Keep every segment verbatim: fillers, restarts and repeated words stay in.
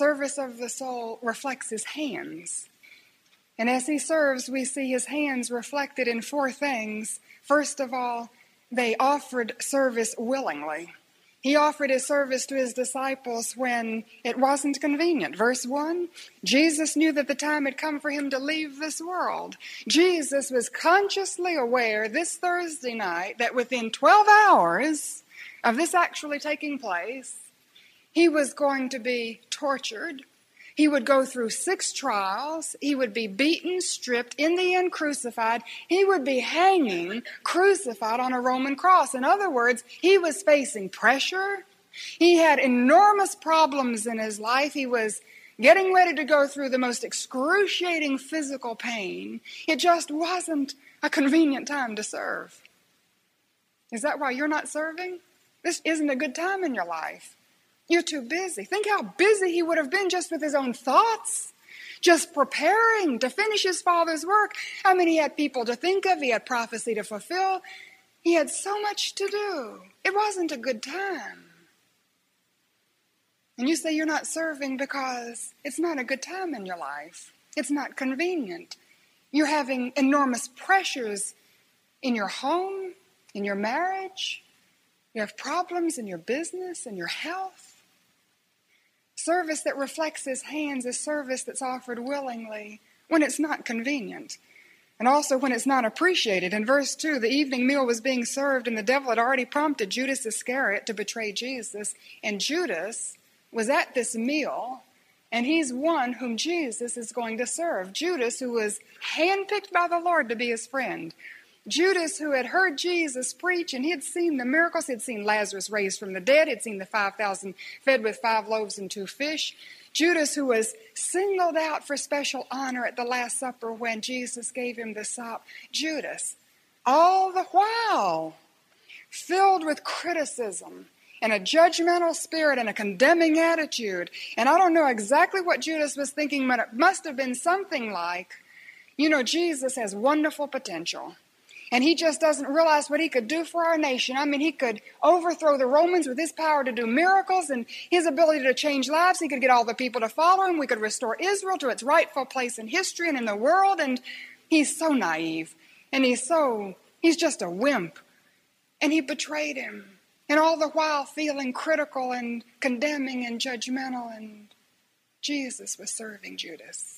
service of the soul reflects his hands. And as he serves, we see his hands reflected in four things. First of all, they offered service willingly. He offered his service to his disciples when it wasn't convenient. Verse one, Jesus knew that the time had come for him to leave this world. Jesus was consciously aware this Thursday night that within twelve hours of this actually taking place, he was going to be tortured. He would go through six trials. He would be beaten, stripped, in the end crucified. He would be hanging, crucified on a Roman cross. In other words, he was facing pressure. He had enormous problems in his life. He was getting ready to go through the most excruciating physical pain. It just wasn't a convenient time to serve. Is that why you're not serving? This isn't a good time in your life. You're too busy. Think how busy he would have been just with his own thoughts, just preparing to finish his Father's work. I mean, he had people to think of. He had prophecy to fulfill. He had so much to do. It wasn't a good time. And you say you're not serving because it's not a good time in your life. It's not convenient. You're having enormous pressures in your home, in your marriage. You have problems in your business, in your health. Service that reflects his hands is service that's offered willingly when it's not convenient, and also when it's not appreciated. In verse two, the evening meal was being served, and the devil had already prompted Judas Iscariot to betray Jesus. And Judas was at this meal, and he's one whom Jesus is going to serve. Judas, who was handpicked by the Lord to be his friend. Judas, who had heard Jesus preach, and he had seen the miracles. He had seen Lazarus raised from the dead. He had seen the five thousand fed with five loaves and two fish. Judas, who was singled out for special honor at the Last Supper when Jesus gave him the sop. Judas, all the while, filled with criticism and a judgmental spirit and a condemning attitude. And I don't know exactly what Judas was thinking, but it must have been something like, you know, Jesus has wonderful potential. And he just doesn't realize what he could do for our nation. I mean, he could overthrow the Romans with his power to do miracles and his ability to change lives. He could get all the people to follow him. We could restore Israel to its rightful place in history and in the world. And he's so naive. And he's so, he's just a wimp. And he betrayed him. And all the while feeling critical and condemning and judgmental. And Jesus was serving Judas.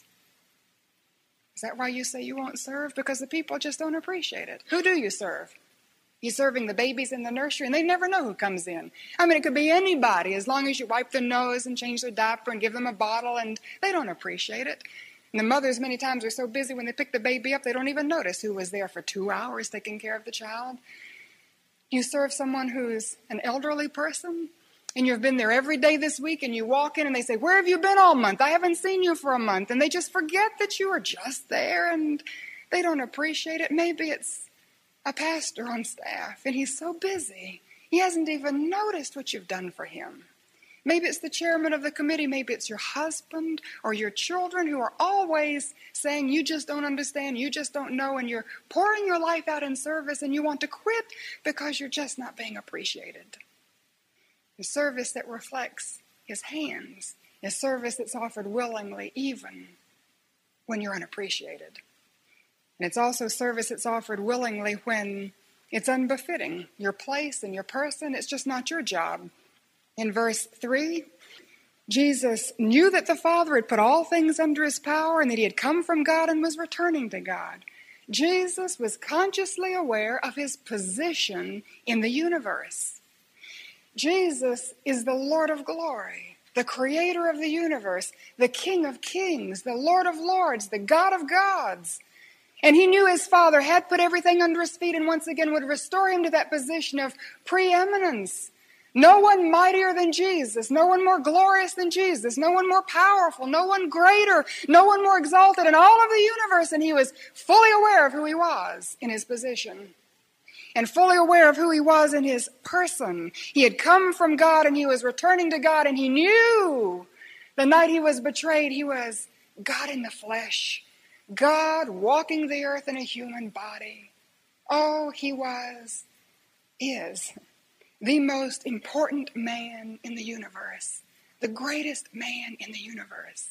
Is that why you say you won't serve? Because the people just don't appreciate it. Who do you serve? You're serving the babies in the nursery, and they never know who comes in. I mean, it could be anybody, as long as you wipe their nose and change their diaper and give them a bottle, and they don't appreciate it. And the mothers many times are so busy when they pick the baby up, they don't even notice who was there for two hours taking care of the child. You serve someone who's an elderly person, and you've been there every day this week, and you walk in and they say, where have you been all month? I haven't seen you for a month. And they just forget that you were just there, and they don't appreciate it. Maybe it's a pastor on staff, and he's so busy, he hasn't even noticed what you've done for him. Maybe it's the chairman of the committee. Maybe it's your husband or your children who are always saying, you just don't understand, you just don't know, and you're pouring your life out in service, and you want to quit because you're just not being appreciated. The service that reflects his hands is service that's offered willingly, even when you're unappreciated. And it's also service that's offered willingly when it's unbefitting your place and your person. It's just not your job. In verse three, Jesus knew that the Father had put all things under his power and that he had come from God and was returning to God. Jesus was consciously aware of his position in the universe. Jesus is the Lord of glory, the creator of the universe, the King of kings, the Lord of lords, the God of gods. And he knew his Father had put everything under his feet and once again would restore him to that position of preeminence. No one mightier than Jesus, no one more glorious than Jesus, no one more powerful, no one greater, no one more exalted in all of the universe. And he was fully aware of who he was in his position. And fully aware of who he was in his person. He had come from God and he was returning to God, and he knew the night he was betrayed, he was God in the flesh. God walking the earth in a human body. Oh, he was, is the most important man in the universe. the greatest man in the universe.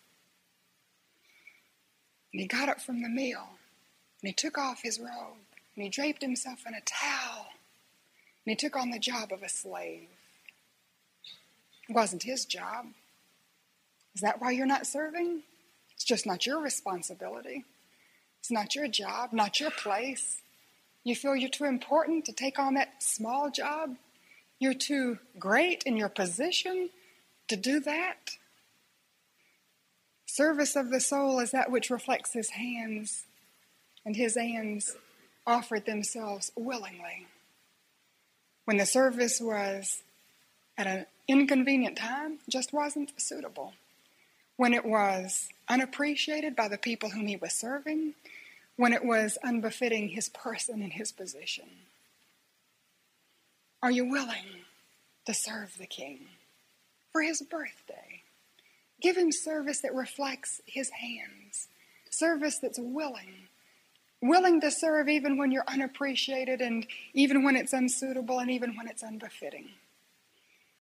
And he got up from the meal, and he took off his robe, and he draped himself in a towel, and he took on the job of a slave. It wasn't his job. Is that why you're not serving? It's just not your responsibility. It's not your job, not your place. You feel you're too important to take on that small job? You're too great in your position to do that? Service of the soul is that which reflects his hands, and his hands offered themselves willingly. When the service was at an inconvenient time, it just wasn't suitable. When it was unappreciated by the people whom he was serving, when it was unbefitting his person and his position. Are you willing to serve the King for his birthday? Give him service that reflects his hands, service that's willing, willing to serve even when you're unappreciated and even when it's unsuitable and even when it's unbefitting.